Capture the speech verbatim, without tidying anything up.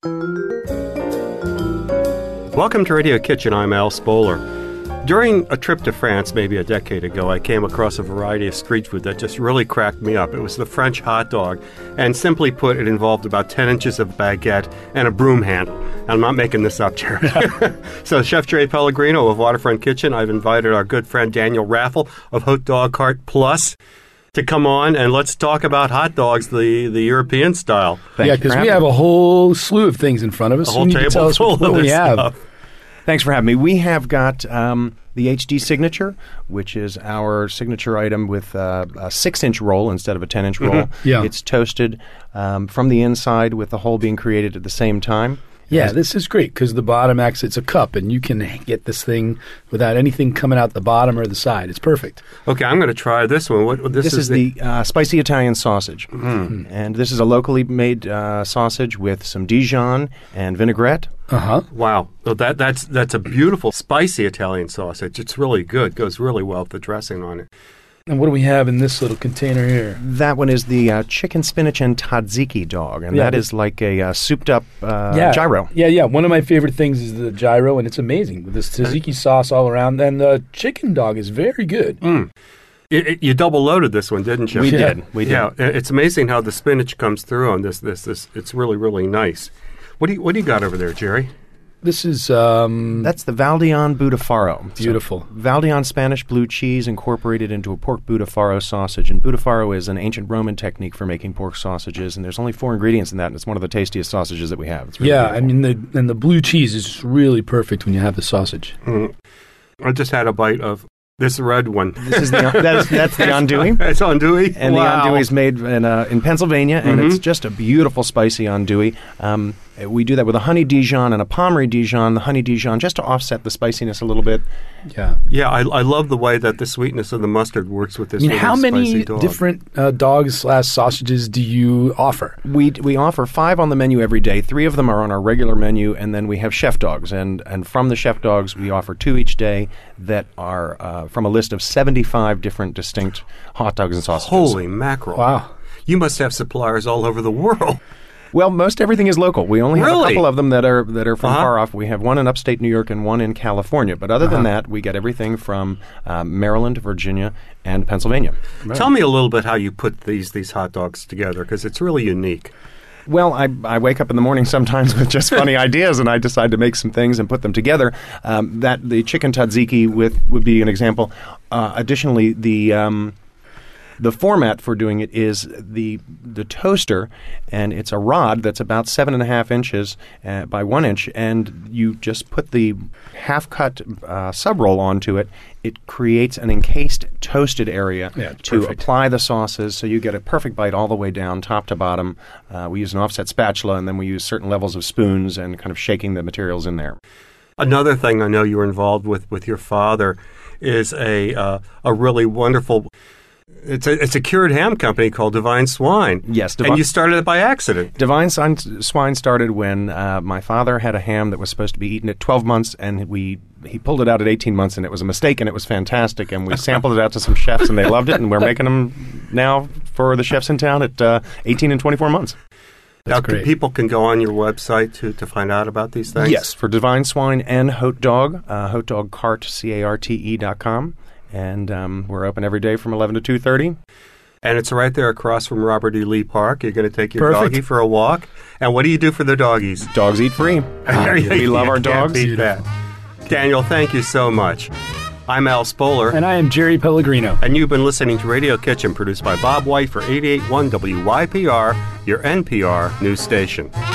Welcome to Radio Kitchen. I'm Al Spoler. During a trip to France maybe a decade ago, I came across a variety of street food that just really cracked me up. It was the French hot dog, and simply put, it involved about ten inches of baguette and a broom handle. I'm not making this up, Jerry. So Chef Jerry Pellegrino of Waterfront Kitchen, I've invited our good friend Daniel Raffel of Haute Dog Cart Plus to come on, and let's talk about hot dogs, the, the European style. Thank yeah, because we have a whole slew of things in front of us. A whole table tell us full what of we have. Stuff. Thanks for having me. We have got um, the H D Signature, which is our signature item with uh, a six-inch roll instead of a ten-inch roll. Mm-hmm. Yeah. It's toasted um, from the inside with the hole being created at the same time. Yeah, this is great because the bottom acts, it's a cup, and you can get this thing without anything coming out the bottom or the side. It's perfect. Okay, I'm going to try this one. What, this, this is, is the, the uh, spicy Italian sausage. Mm. And this is a locally made uh, sausage with some Dijon and vinaigrette. Uh-huh. Wow. So that that's that's a beautiful, spicy Italian sausage. It's really good. Goes really well with the dressing on it. And what do we have in this little container here? That one is the uh, chicken spinach and tzatziki dog, and yeah, that is like a uh, souped-up uh, yeah, gyro. Yeah, yeah. One of my favorite things is the gyro, and it's amazing with this tzatziki sauce all around. And the chicken dog is very good. Mm. It, it, you double loaded this one, didn't you? We yeah. did. We did. Yeah, it's amazing how the spinach comes through on this. This, this. It's really, really nice. What do you What do you got over there, Jerry? This is um, that's the Valdion Butafaro. Beautiful. So, Valdion Spanish blue cheese incorporated into a pork Butafaro sausage, and Butafaro is an ancient Roman technique for making pork sausages. And there's only four ingredients in that, and it's one of the tastiest sausages that we have. It's really yeah, beautiful. I mean, the and the blue cheese is just really perfect when you have the sausage. Mm. I just had a bite of this red one. This is the that's, that's the andouille. It's andouille, and wow. the andouille is made in uh, in Pennsylvania, and mm-hmm. it's just a beautiful spicy andouille. Um, we do that with a honey Dijon and a Pommery Dijon. The honey Dijon just to offset the spiciness a little bit. Yeah, yeah. I, I love the way that the sweetness of the mustard works with this. I mean, really how many dog. different uh, dogs slash sausages do you offer? We we offer five on the menu every day. Three of them are on our regular menu, and then we have chef dogs. And and from the chef dogs, we offer two each day that are uh, from a list of seventy-five different distinct hot dogs and sausages. Holy mackerel! Wow, you must have suppliers all over the world. Well, most everything is local. We only have really? a couple of them that are that are from uh-huh. far off. We have one in upstate New York and one in California. But other uh-huh. than that, we get everything from um, Maryland, Virginia, and Pennsylvania. Right. Tell me a little bit how you put these these hot dogs together, because it's really unique. Well, I, I wake up in the morning sometimes with just funny ideas, and I decide to make some things and put them together. Um, that the chicken tzatziki with would be an example. Uh, additionally, the um, The format for doing it is the the toaster, and it's a rod that's about seven and a half inches uh, by one inch, and you just put the half-cut uh, sub-roll onto it. It creates an encased toasted area yeah, to perfect. apply the sauces, so you get a perfect bite all the way down, top to bottom. Uh, we use an offset spatula, and then we use certain levels of spoons and kind of shaking the materials in there. Another thing I know you were involved with with your father is a uh, a really wonderful... It's a it's a cured ham company called Divine Swine. Yes, Divi- and you started it by accident. Divine Swine started when uh, my father had a ham that was supposed to be eaten at twelve months, and we he pulled it out at eighteen months, and it was a mistake, and it was fantastic. And we sampled it out to some chefs, and they loved it, and we're making them now for the chefs in town at uh, eighteen and twenty-four months. Now, can, people can go on your website to, to find out about these things? Yes, for Divine Swine and Haute Dog, uh, Haute Dog Cart, C A R T E dot com. And um, we're open every day from eleven to two thirty. And it's right there across from Robert E. Lee Park. You're going to take your Perfect. doggie for a walk. And what do you do for the doggies? Dogs eat free. We love our dogs. Beat that. Daniel, thank you so much. I'm Al Spoler. And I am Jerry Pellegrino. And you've been listening to Radio Kitchen, produced by Bob White for eighty-eight point one W Y P R, your N P R news station.